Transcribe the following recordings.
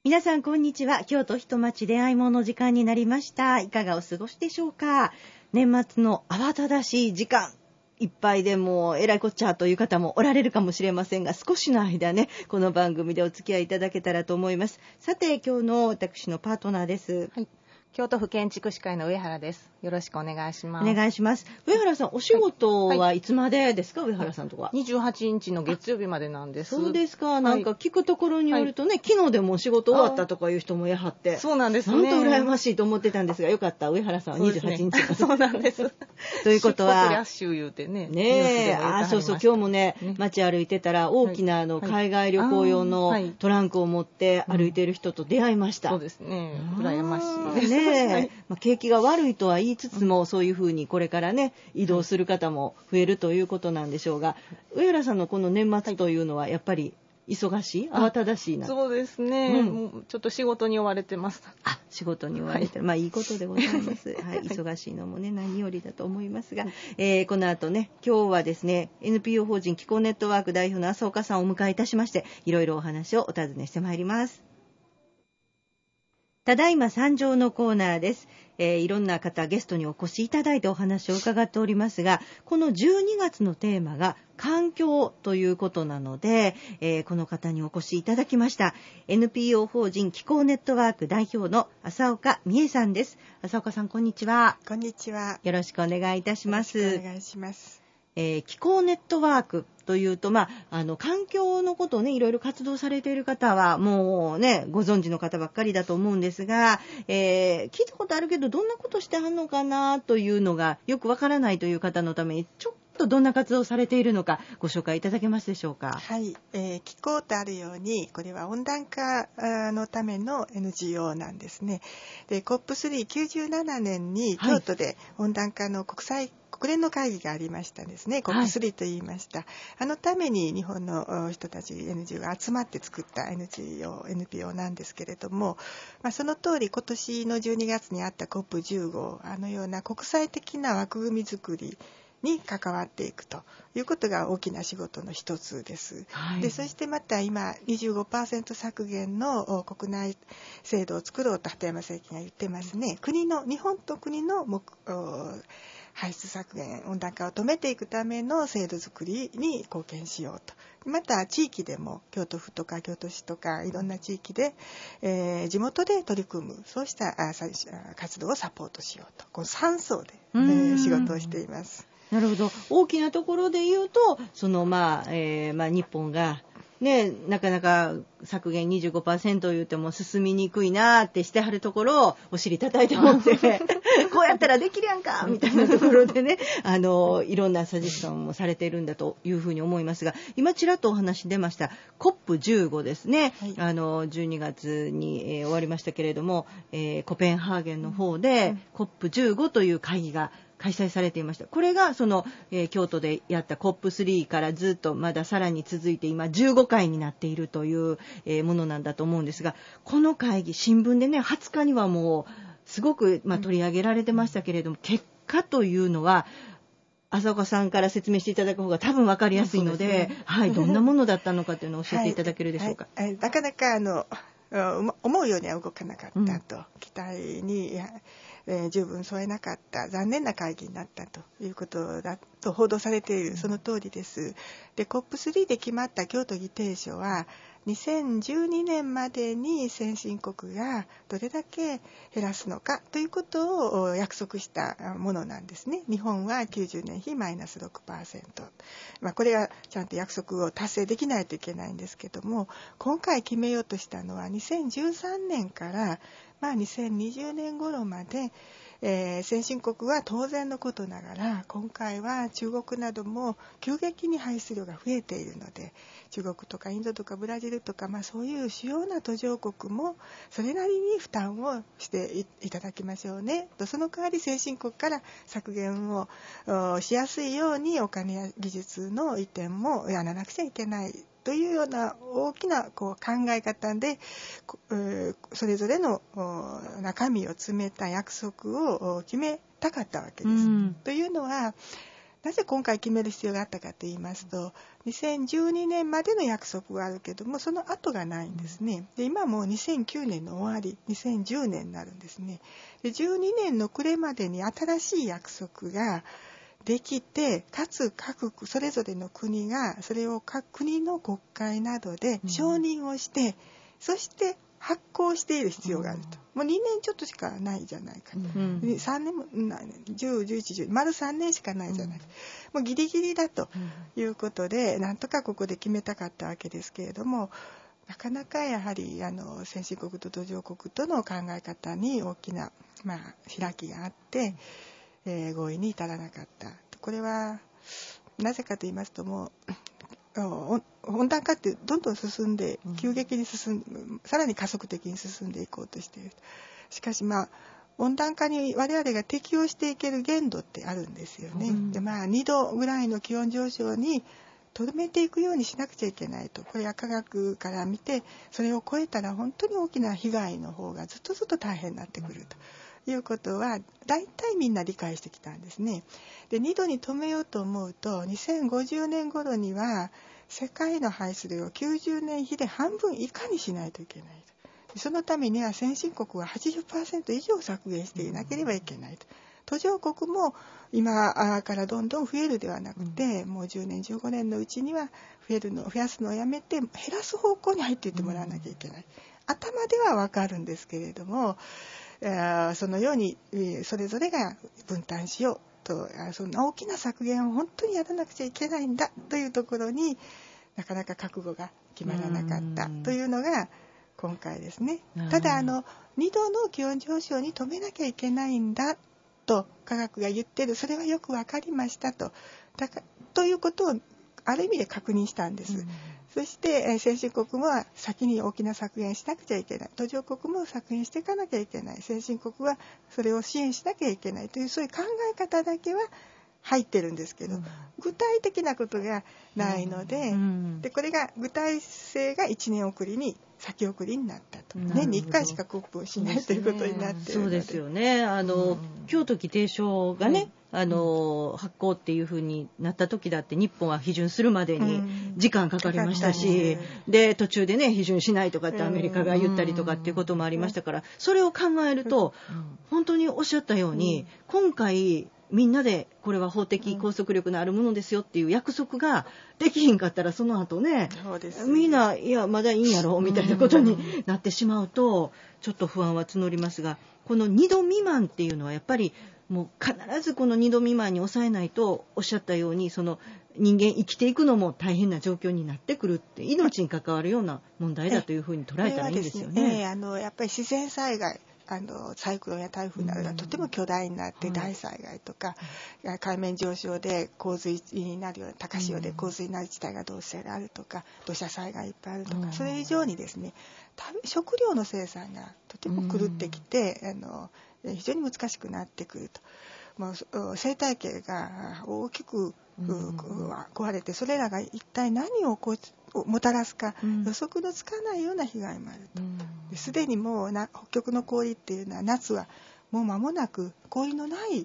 皆さんこんにちは。京都人町出会いもの時間になりました。いかがお過ごしでしょうか。年末の慌ただしい時間いっぱいでもうえらいこっちゃという方もおられるかもしれませんが、少しの間ねこの番組でお付き合いいただけたらと思います。さて今日の私のパートナーです。 はい、京都府建築士会の上原です。よろしくお願いします。 お願いします。上原さん、お仕事はいつまでですか、上原さんとか。 28日の月曜日までなんです。 そうですか。なんか聞くところによるとね、昨日でも仕事終わったとかいう人もやはって、 そうなんですね。 なんと羨ましいと思ってたんですが、よかった。上原さんは28日まで。 そうなんです。 ということは、 出国ラッシュ言うてね。 ねえ、そうそう、今日もね、街歩いてたら大きな海外旅行用のトランクを持って歩いている人と出会いました。 そうですね。羨ましいですね。景気が悪いとは言いつつも、そういうふうにこれからね移動する方も増えるということなんでしょうが、上原さんのこの年末というのはやっぱり忙しい、慌ただしいな。 そうですね、もうちょっと仕事に追われてます。 仕事に追われて、いいことでございます、忙しいのもね何よりだと思いますが、この後ね、今日はですね NPO 法人気候ネットワーク代表の浅岡さんをお迎えいたしまして、いろいろお話をお尋ねしてまいります。ただいま参上のコーナーです。いろんな方ゲストにお越しいただいてお話を伺っておりますが、この12月のテーマが環境ということなので、この方にお越しいただきました。 NPO 法人気候ネットワーク代表の浅岡美恵さんです。浅岡さん、こんにちは。 こんにちは。 よろしくお願いいたします。 よろしくお願いします。 気候ネットワークというと、環境のことをねいろいろ活動されている方はもうねご存知の方ばっかりだと思うんですが、聞いたことあるけどどんなことしてはんのかなというのがよくわからないという方のために、ちょっとどんな活動をされているのかご紹介いただけますでしょうか。 はい、気候とあるようにこれは温暖化のための NGO なんですね。で COP397 年に京都で温暖化の国連の会議がありましたですね。COP3 と言いました。あのために日本の人たち NGO が集まって作った NPO なんですけれども、その通り今年の12月にあった COP15、 あのような国際的な枠組み作りに関わっていくということが大きな仕事の一つです。でそしてまた今 25% 削減の国内制度を作ろうと鳩山政権が言ってますね。日本と国の排出削減、温暖化を止めていくための制度作りに貢献しようと。また地域でも京都府とか京都市とかいろんな地域で、地元で取り組むそうした活動をサポートしようと、この3層で、仕事をしています。 なるほど。大きなところで言うとその日本がね、なかなか削減 25% 言うても進みにくいなってしてはるところをお尻叩いてもってこうやったらできるやんかみたいなところでねいろんなサジェスションもされているんだというふうに思いますが、今ちらっとお話出ました COP15 ですね、12月に、終わりましたけれども、コペンハーゲンの方で、COP15 という会議が開催されていました。これが京都でやった COP3 からずっとまださらに続いて今15回になっているという、ものなんだと思うんですが、この会議新聞でね20日にはもうすごく、取り上げられてましたけれども、結果というのは浅岡さんから説明していただく方が多分分かりやすいので、どんなものだったのかというのを教えていただけるでしょうか。 なかなか思うようには動かなかったと、期待に十分添えなかった残念な会議になったということだと報道されている。その通りです。で COP3 で決まった京都議定書は2012年までに先進国がどれだけ減らすのかということを約束したものなんですね。日本は90年比マイナス 6%、これはちゃんと約束を達成できないといけないんですけども、今回決めようとしたのは2013年から2020年頃まで、先進国は当然のことながら今回は中国なども急激に排出量が増えているので、中国とかインドとかブラジルとか、そういう主要な途上国もそれなりに負担をしていただきましょうねと。その代わり先進国から削減をしやすいようにお金や技術の移転もやらなくちゃいけないというような大きな考え方で、それぞれの中身を詰めた約束を決めたかったわけです。というのはなぜ今回決める必要があったかと言いますと、2012年までの約束があるけどもその後がないんですね。で今もう2009年の終わり、2010年になるんですね。で12年の暮れまでに新しい約束ができて、かつ各それぞれの国がそれを各国の国会などで承認をして、そして発行している必要があると。もう2年ちょっとしかないじゃないかと、3年も10、11、10丸3年しかないじゃないか、もうギリギリだということで、なんとかここで決めたかったわけですけれども、なかなかやはり先進国と途上国との考え方に大きな、開きがあって、合意に至らなかった。これはなぜかと言いますと、もう温暖化ってどんどん進んで急激にさらに加速的に進んでいこうとしている。しかし温暖化に我々が適応していける限度ってあるんですよね。で2度ぐらいの気温上昇にとどめていくようにしなくちゃいけないと。これは科学から見て、それを超えたら本当に大きな被害の方がずっと大変になってくるということは大体みんな理解してきたんですね。で2度に止めようと思うと、2050年頃には世界の排出量を90年比で半分以下にしないといけないと。そのためには先進国は 80% 以上削減していなければいけないと。途上国も今からどんどん増えるではなくて、もう10年15年のうちには増やすのをやめて減らす方向に入っていってもらわなきゃいけない。頭では分かるんですけれども、そのようにそれぞれが分担しようと、そんな大きな削減を本当にやらなくちゃいけないんだというところになかなか覚悟が決まらなかったというのが今回ですね。ただ2度の気温上昇に止めなきゃいけないんだと科学が言ってる、それはよく分かりましたということをある意味で確認したんです。そして、先進国は先に大きな削減しなくちゃいけない、途上国も削減していかなきゃいけない、先進国はそれを支援しなきゃいけないという、そういう考え方だけは入ってるんですけど、具体的なことがないので、でこれが具体性が1年送りに先送りになったと。年に1回しかコップをしないということになっているので。 そうですよね。京都議定書がね、発行っていう風になった時だって日本は批准するまでに時間かかりましたし、で途中でね批准しないとかってアメリカが言ったりとかっていうこともありましたから、それを考えると本当におっしゃったように、今回みんなでこれは法的拘束力のあるものですよっていう約束ができひんかったら、その後ね、みんないやまだいいんやろみたいなことになってしまうとちょっと不安は募りますが、この2度未満っていうのはやっぱりもう必ずこの2度未満に抑えないと、おっしゃったようにその人間生きていくのも大変な状況になってくるって、命に関わるような問題だというふうに捉えたらいいんですよね。 やっぱり自然災害、サイクロンや台風などがとても巨大になって大災害とか、海面上昇で洪水になるような、高潮で洪水になる地帯がどうせあるとか、土砂災害いっぱいあるとか、それ以上にですね、食料の生産がとても狂ってきて、非常に難しくなってくると。もう生態系が大きく壊れて、それらが一体何をもたらすか予測のつかないような被害もあると。すでにもう北極の氷っていうのは夏はもう間もなく氷のない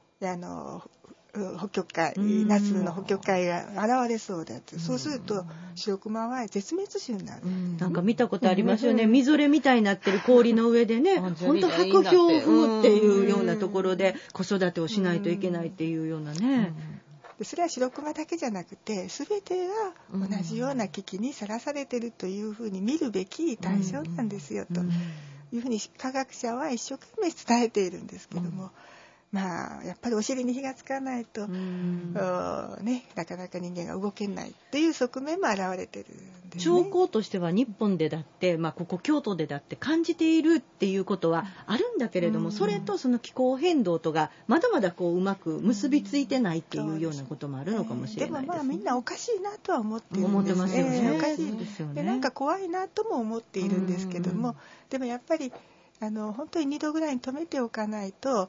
北極海、夏の北極海が現れそうだと。そうすると白熊は絶滅種になる。 なんか見たことありますよね。みぞれみたいになってる氷の上でね、本当白氷風っていうようなところで子育てをしないといけないっていうようなね。 それは白熊だけじゃなくて、全てが同じような危機にさらされているというふうに見るべき対象なんですよというふうに科学者は一生懸命伝えているんですけども、やっぱりお尻に火がつかないと、なかなか人間が動けないっていう側面も現れてるんですね。 兆候としては日本でだって、ここ京都でだって感じているっていうことはあるんだけれども、それとその気候変動とがまだまだうまく結びついてないっていうようなこともあるのかもしれないですね。 でもみんなおかしいなとは思っているんです。 思ってますよね。 おかしいですよね。でなんか怖いなとも思っているんですけども、でもやっぱり本当に2度ぐらいに止めておかないと、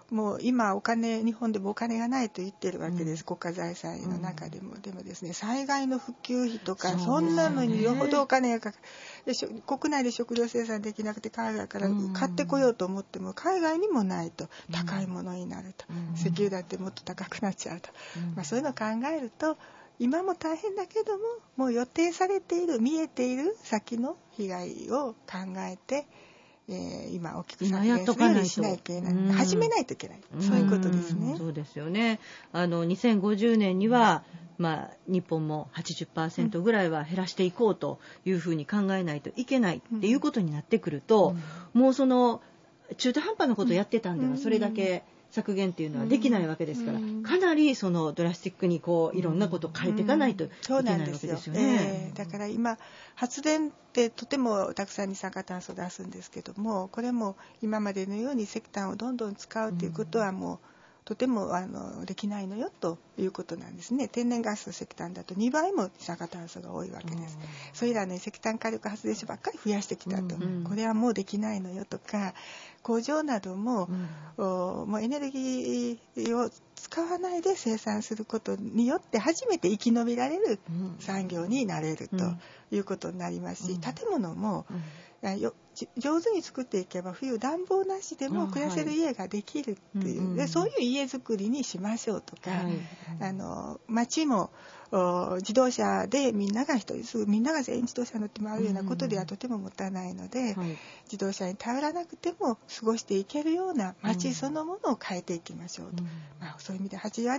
もう今日本でもお金がないと言ってるわけです、国家財産の中でも。でもですね、災害の復旧費とか そんなのによほどお金がかかる。国内で食料生産できなくて海外から買ってこようと思っても海外にもないと高いものになると、石油だってもっと高くなっちゃうと、そういうのを考えると今も大変だけども、もう予定されている見えている先の被害を考えて、今大きく削減するようにしないといけない、始めないといけない、そういうことですね。 そうですよね。2050年には、日本も 80% ぐらいは減らしていこうというふうに考えないといけないっていうことになってくると、もうその中途半端なことをやってたんではそれだけ削減っていうのはできないわけですから、かなりそのドラスティックにいろんなことを変えていかないといけないわけですよね。 だから今発電ってとてもたくさん二酸化炭素を出すんですけども、これも今までのように石炭をどんどん使うということはもうとてもできないのよということなんですね。天然ガスと石炭だと2倍も二酸化炭素が多いわけです。それらの石炭火力発電所ばっかり増やしてきたと、これはもうできないのよとか、工場なども、もうエネルギーを使わないで生産することによって初めて生き延びられる産業になれるということになりますし、建物も上手に作っていけば冬暖房なしでも暮らせる家ができるっていう、でそういう家づくりにしましょうとか、町も自動車でみんなが全員自動車乗って回るようなことではとてももったいないので、自動車に頼らなくても過ごしていけるような町そのものを変えていきましょうと、そういう意味で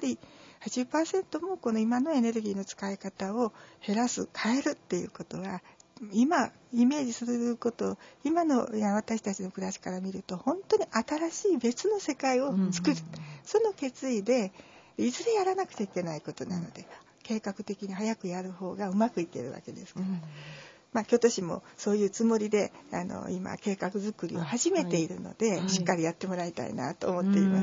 80% もこの今のエネルギーの使い方を減らす変えるっていうことは、今イメージすること今の私たちの暮らしから見ると本当に新しい別の世界を作る、その決意でいずれやらなくちゃいけないことなので、計画的に早くやる方がうまくいけるわけですから、京都市もそういうつもりで今計画作りを始めているので、しっかりやってもらいたいなと思っています。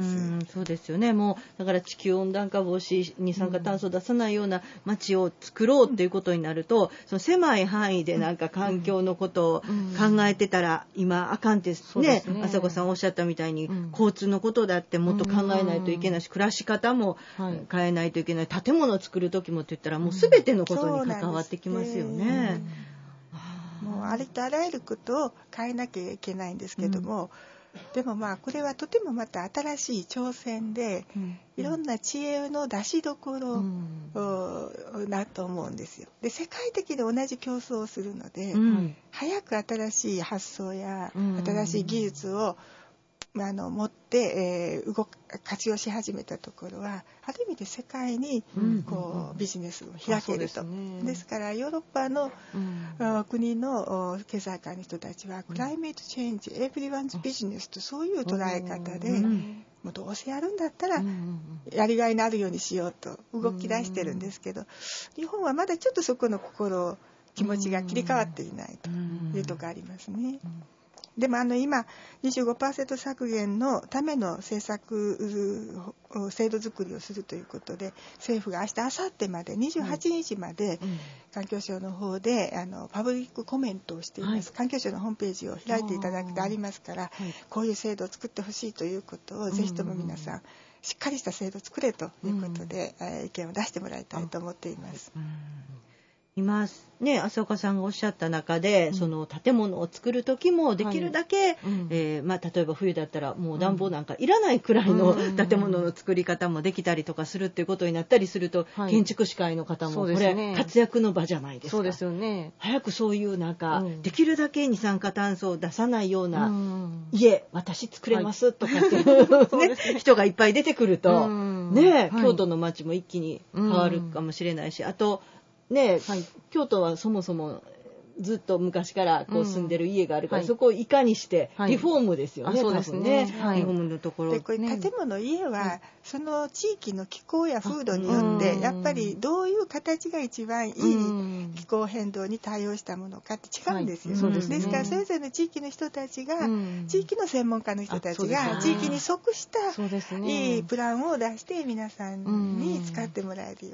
そうですよね。もうだから地球温暖化防止、二酸化炭素を出さないような街を作ろうっていうことになると、その狭い範囲で環境のことを考えてたら今あかんってね、朝子さんおっしゃったみたいに、交通のことだってもっと考えないといけないし、暮らし方も変えないといけない、建物を作る時もって言ったらもう全てのことに関わってきますよね。 もうありとあらゆることを変えなきゃいけないんですけども、でもこれはとてもまた新しい挑戦で、いろんな知恵の出しどころだと思うんですよ。で世界的で同じ競争をするので、早く新しい発想や新しい技術を持って活用し始めたところはある意味で世界にビジネスを開けると。ですからヨーロッパの国の経済界の人たちはクライメートチェンジ、エブリワンズビジネスとそういう捉え方で、もうどうせやるんだったらやりがいのあるようにしようと動き出してるんですけど、日本はまだちょっとそこの気持ちが切り替わっていないというところありますね。でも今 25% 削減のための政策制度作りをするということで、政府が明日明後日まで28日まで環境省の方でパブリックコメントをしています。環境省のホームページを開いていただくとありますから、こういう制度を作ってほしいということをぜひとも皆さんしっかりした制度を作れということで意見を出してもらいたいと思っています。 今ね、浅岡さんがおっしゃった中で、その建物を作る時もできるだけ、例えば冬だったらもう暖房なんかいらないくらいの建物の作り方もできたりとかするっていうことになったりすると、建築士会の方もこれ活躍の場じゃないですか。 そうですよね。 早くそういうできるだけ二酸化炭素を出さないような家、私作れますとかっていう人がいっぱい出てくると、京都の街も一気に変わるかもしれないし、あと京都はそもそもずっと昔から住んでる家があるから、そこをいかにしてリフォームですよね。 そうですね。 リフォームのところでこれ建物家はその地域の気候や風土によってやっぱりどういう形が一番いい気候変動に対応したものかって違うんですよ。ですからそれぞれの地域の人たちが、地域の専門家の人たちが地域に即したいいプランを出して皆さんに使ってもらえるように。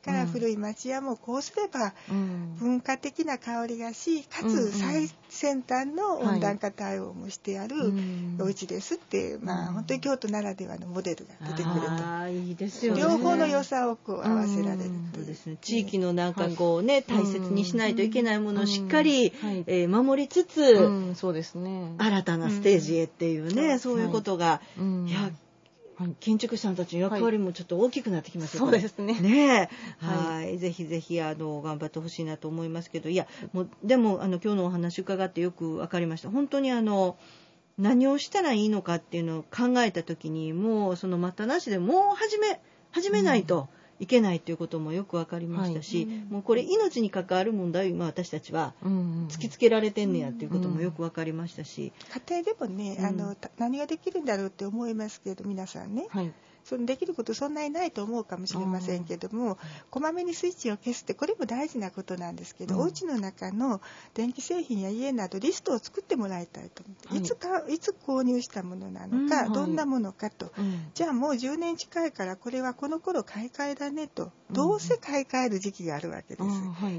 から古い町屋もこうすれば文化的な香りがし、かつ最先端の温暖化対応もしてあるお家ですっていう、本当に京都ならではのモデルが出てくると。 いいですよね。 両方の良さをこう合わせられるという。 そうですね。地域のなんかこうね、大切にしないといけないものをしっかり守りつつ、 そうですね。 新たなステージへっていうね、そういうことが、いや、建築士さんたちの役割もちょっと大きくなってきますよ、 そうですね。 ねえ、はい、ぜひぜひ頑張ってほしいなと思いますけど、いや、もうでも今日のお話伺ってよく分かりました。本当に何をしたらいいのかっていうのを考えた時に、もうその待ったなしでもう始めないといけないということもよく分かりましたし、もうこれ命に関わる問題を今私たちは突きつけられてんねやっていうこともよく分かりましたし、 家庭でもね、何ができるんだろうって思いますけど、皆さんね、そのできることそんなにないと思うかもしれませんけども、こまめにスイッチを消すってこれも大事なことなんですけど、お家の中の電気製品や家などリストを作ってもらいたいと思って、いつ購入したものなのか、どんなものかと、じゃあもう10年近いからこれはこの頃買い替えだねと、どうせ買い替える時期があるわけです。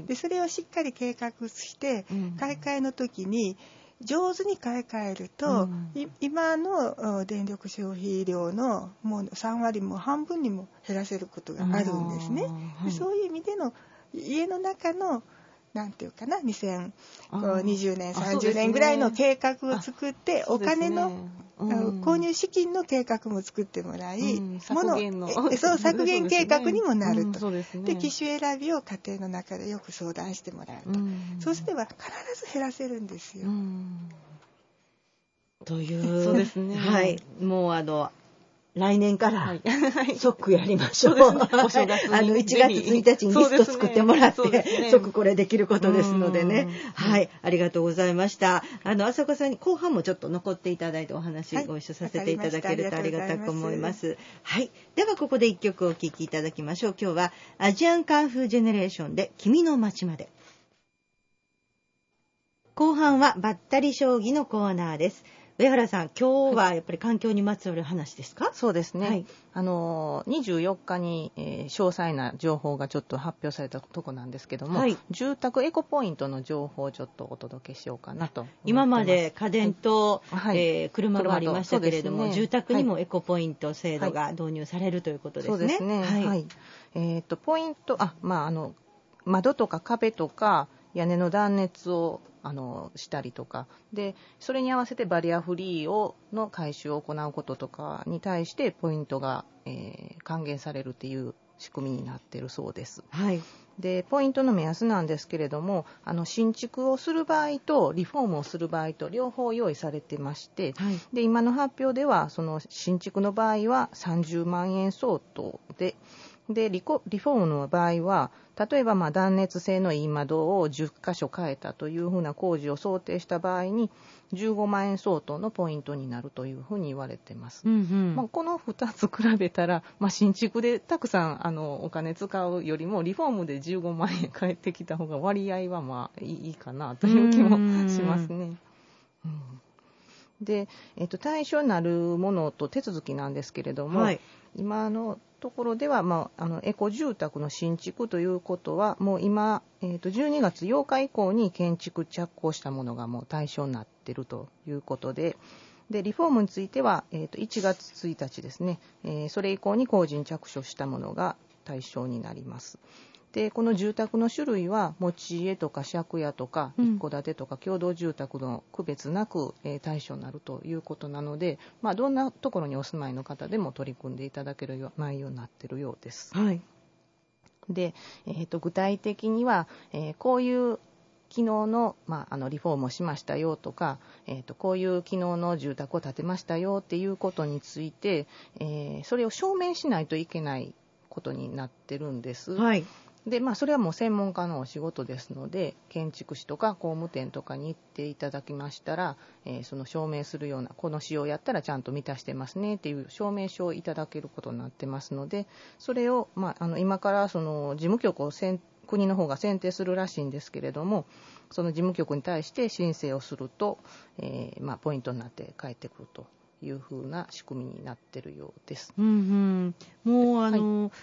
でそれをしっかり計画して買い替えの時に上手に買い替えると、今の電力消費量のもう3割も半分にも減らせることがあるんですね。でそういう意味での家の中のなんていうかな、2020年30年ぐらいの計画を作って、お金の購入資金の計画も作ってもらい、削減計画にもなると。で機種選びを家庭の中でよく相談してもらうと、そうすれば必ず減らせるんですよ。 という、そうですね。はい、もう来年から即やりましょう。1月1日にリスト作ってもらって、即これできることですのでね。はい、ありがとうございました。浅香さんに後半もちょっと残っていただいてお話ご一緒させていただけるとありがたく思います。はい、ではここで1曲お聴きいただきましょう。今日はアジアンカンフージェネレーションで君の街まで。後半はばったり将棋のコーナーです。上原さん、今日はやっぱり環境にまつわる話ですか？ そうですね。24日に、詳細な情報がちょっと発表されたとこなんですけども、住宅エコポイントの情報をちょっとお届けしようかなと思ってます。今まで家電と、車がありましたけれども、住宅にもエコポイント制度が導入されるということですね。 そうですね。ポイント、窓とか壁とか屋根の断熱をしたりとかで、それに合わせてバリアフリーの改修を行うこととかに対してポイントが、還元されるっていう仕組みになっているそうです。でポイントの目安なんですけれども、新築をする場合とリフォームをする場合と両方用意されてまして、で今の発表ではその新築の場合は30万円相当で、リフォームの場合は例えば断熱性のいい窓を10箇所変えたというふうな工事を想定した場合に15万円相当のポイントになるというふうに言われてます。この2つ比べたら、新築でたくさんお金使うよりもリフォームで15万円返ってきた方が割合はいいかなという気もしますね。で、対象になるものと手続きなんですけれども、今のところでは、エコ住宅の新築ということはもう今、12月8日以降に建築着工したものがもう対象になっているということで、リフォームについては、1月1日ですね、それ以降に工事に着手したものが対象になります。でこの住宅の種類は持ち家とか借家とか一戸建てとか共同住宅の区別なく、対象になるということなので、どんなところにお住まいの方でも取り組んでいただける内容になっているようです。で、具体的には、こういう機能の、リフォームをしましたよとか、こういう機能の住宅を建てましたよっていうことについて、それを証明しないといけないことになってるんです。でそれはもう専門家のお仕事ですので、建築士とか工務店とかに行っていただきましたら、その証明するような、この仕様やったらちゃんと満たしてますねっていう証明書をいただけることになってますので、それを、今からその事務局を国の方が選定するらしいんですけれども、その事務局に対して申請をすると、ポイントになって返ってくるというふうな仕組みになっているようです。 もう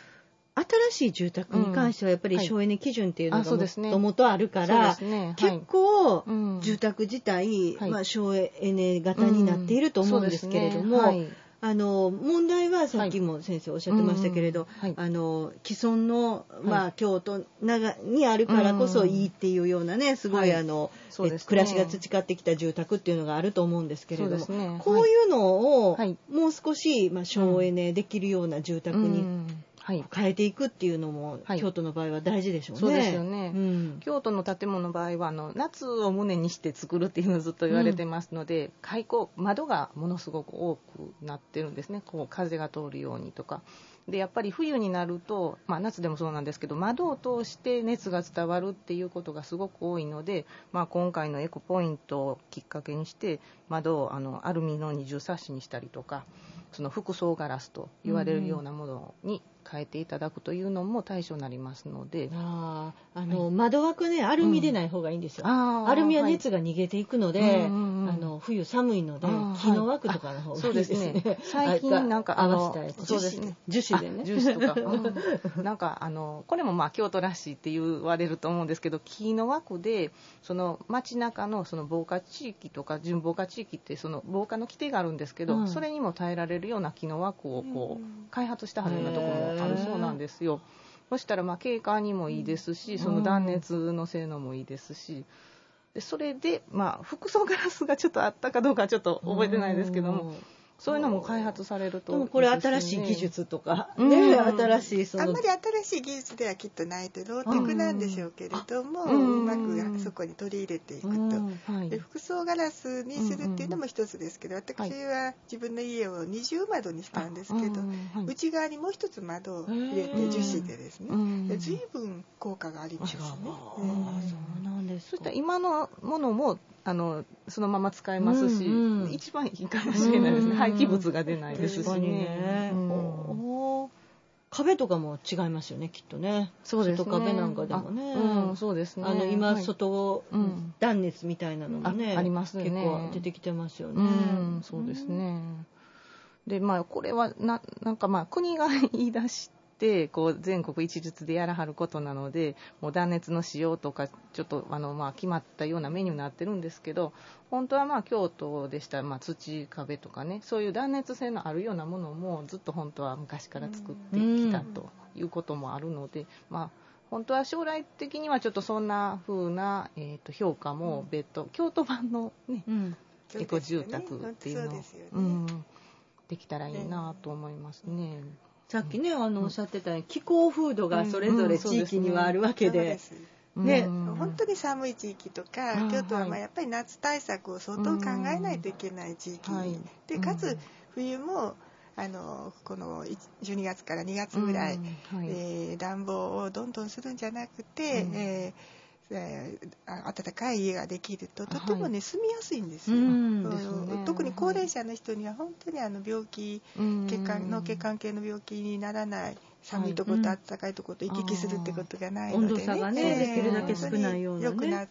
新しい住宅に関してはやっぱり省エネ基準っていうのがもともとあるから、 結構住宅自体、省エネ型になっていると思うんですけれども、問題はさっきも先生おっしゃってましたけれど、既存の、京都にあるからこそいいっていうようなね、すごい暮らしが培ってきた住宅っていうのがあると思うんですけれども、こういうのをもう少し、省エネできるような住宅に変えていくっていうのも、京都の場合は大事でしょうね。 そうですよね。京都の建物の場合は夏を旨にして作るっていうのをずっと言われてますので、窓がものすごく多くなってるんですね。こう風が通るようにとか。でやっぱり冬になると、夏でもそうなんですけど、窓を通して熱が伝わるっていうことがすごく多いので、今回のエコポイントをきっかけにして窓をアルミの二重サッシにしたりとか、その複層ガラスと言われるようなものに変えていただくというのも対象になりますので、 窓枠ね、アルミでない方がいいんですよ。アルミは熱が逃げていくので、冬寒いので木の枠とかの方がいいですね。 最近なんか合わせたやつ、 そうですね、 樹脂でね、 樹脂とか、なんかこれも京都らしいって言われると思うんですけど、木の枠でその街中のその防火地域とか準防火地域ってその防火の規定があるんですけど、それにも耐えられるような木の枠をこう開発してはるようなところもあるそうなんですよ。そしたら景観にもいいですし、その断熱の性能もいいですし、でそれで複層ガラスがちょっとあったかどうかはちょっと覚えてないですけども、そういうのも開発されると、 でもこれ新しい技術とか、新しいあんまり新しい技術ではきっとないとローテクなんでしょうけれども、うまくそこに取り入れていくと、で複層ガラスにするっていうのも一つですけど、私は自分の家を二重窓にしたんですけど、内側にもう一つ窓を入れて樹脂でですね、随分効果がありますね。 そうなんです。 そしたら今のものもそのまま使えますし、一番いいかもしれないですね。廃棄物が出ないですしね。 壁とかも違いますよね、きっとね。 そうですね。 外壁なんかでもね。 そうですね。 今、外断熱みたいなのもね、 ありますね。 結構出てきてますよね。 そうですね。で、これはなんか国が言い出して、こう全国一律でやらはることなので、もう断熱の使用とかちょっと決まったようなメニューになってるんですけど、本当は京都でしたら土壁とかね、そういう断熱性のあるようなものもずっと本当は昔から作ってきたということもあるので、本当は将来的にはちょっとそんな風な、評価も別途京都版のね、エコ住宅っていうのをできたらいいなと思いますね。 さっきねおっしゃってたように気候風土がそれぞれ地域にはあるわけで、 本当に寒い地域とか、京都はやっぱり夏対策を相当考えないといけない地域で、かつ冬もこの12月から2月ぐらい、暖房をどんどんするんじゃなくて、暖かい家ができるととてもね、住みやすいんですよ。特に高齢者の人には本当に病気、脳血管系の病気にならない、寒いところと暖かいところと行き来するってことがないので、 温度差がね、できるだけ少ないようなね、 良くなって、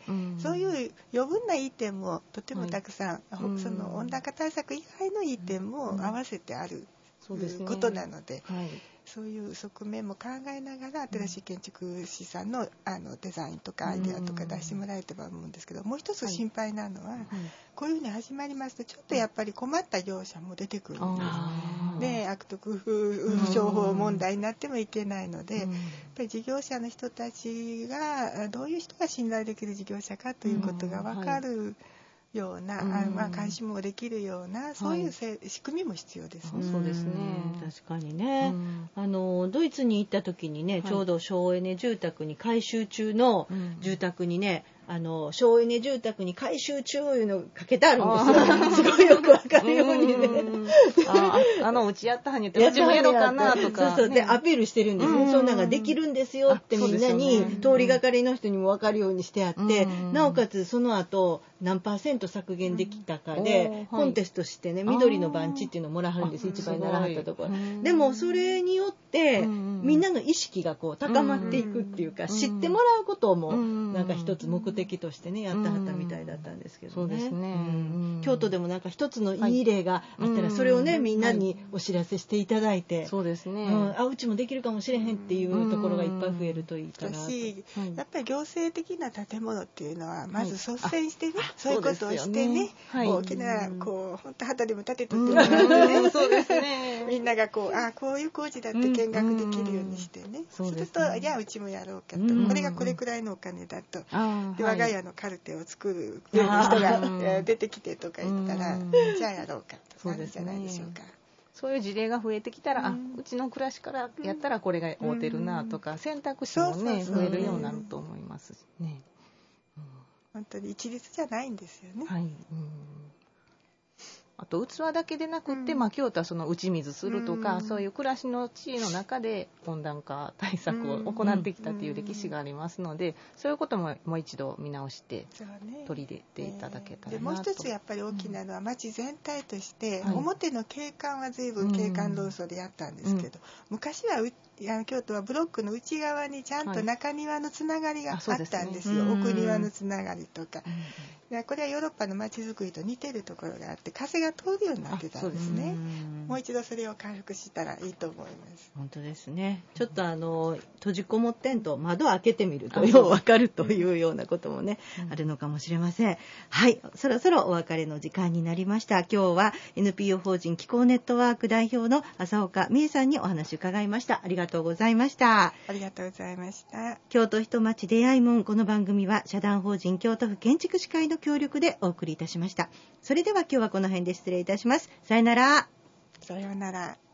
そういう余分ないい点もとてもたくさん、その温暖化対策以外のいい点も合わせてあることなので、そういう側面も考えながら新しい建築士さんのデザインとかアイデアとか出してもらえれば思うんですけど、もう一つ心配なのは、こういうふうに始まりますとちょっとやっぱり困った業者も出てくるんです。で、悪徳商法問題になってもいけないので、やっぱり事業者の人たちがどういう人が信頼できる事業者かということが分かるような、監視もできるような、そういう仕組みも必要ですね。 そうですね。 確かにね、ドイツに行った時にね、ちょうど省エネ住宅に改修中の住宅にね、省エネ住宅に改修中いうのかけてあるんですよ。すごいよくわかるようにね。 うちやったはんに言って、うちもやろうかなとか。 そうでアピールしてるんですね。そんなのができるんですよってみんなに、通りがかりの人にもわかるようにしてあって、なおかつその後何%削減できたかで、コンテストしてね、緑の番地っていうのをもらはるんです。一番習ったところ。でもそれによってみんなの意識がこう高まっていくっていうか、知ってもらうこともなんか一つ目的的としてねやってはったみたいだったんですけどね。 そうですね、 京都でもなんか一つのいい例があったらそれをね、みんなにお知らせしていただいて、 そうですね、 うちもできるかもしれへんっていうところがいっぱい増えるといいかなと。 やっぱり行政的な建物っていうのはまず率先してね、そういうことをしてね、大きなこう本当旗でも立てとってもらってね、そうですね、みんながこうこういう工事だって見学できるようにしてね、するとじゃあうちもやろうかと、これがこれくらいのお金だと、で我が家のカルテを作る人が出てきてとか言ったら、じゃあやろうかとなるんじゃないでしょうか。 そういう事例が増えてきたら、うちの暮らしからやったらこれが合うてるなとか、選択肢もね増えるようになると思いますしね。 本当に一律じゃないんですよね。 あと器だけでなくって、京都はその打ち水するとか、そういう暮らしの地位の中で温暖化対策を行ってきたという歴史がありますので、そういうことももう一度見直して取り入れていただけたらなと。 もう一つやっぱり大きなのは、町全体として、表の景観は随分景観論争でやったんですけど、昔は京都はブロックの内側にちゃんと中庭のつながりがあったんですよ、奥庭のつながりとか。これはヨーロッパの街づくりと似てるところがあって、風が通るようになってたんですね。もう一度それを回復したらいいと思います。 本当ですね。ちょっと閉じこもってんと窓を開けてみるとよう分かるというようなこともね、あるのかもしれません。はい、そろそろお別れの時間になりました。今日は NPO 法人気候ネットワーク代表の浅岡美恵さんにお話伺いました。ありがとうございました。 ありがとうございました。 京都人町出会い門、この番組は社団法人京都府建築士会の協力でお送りいたしました。それでは今日はこの辺で失礼いたします。さよなら。 さようなら。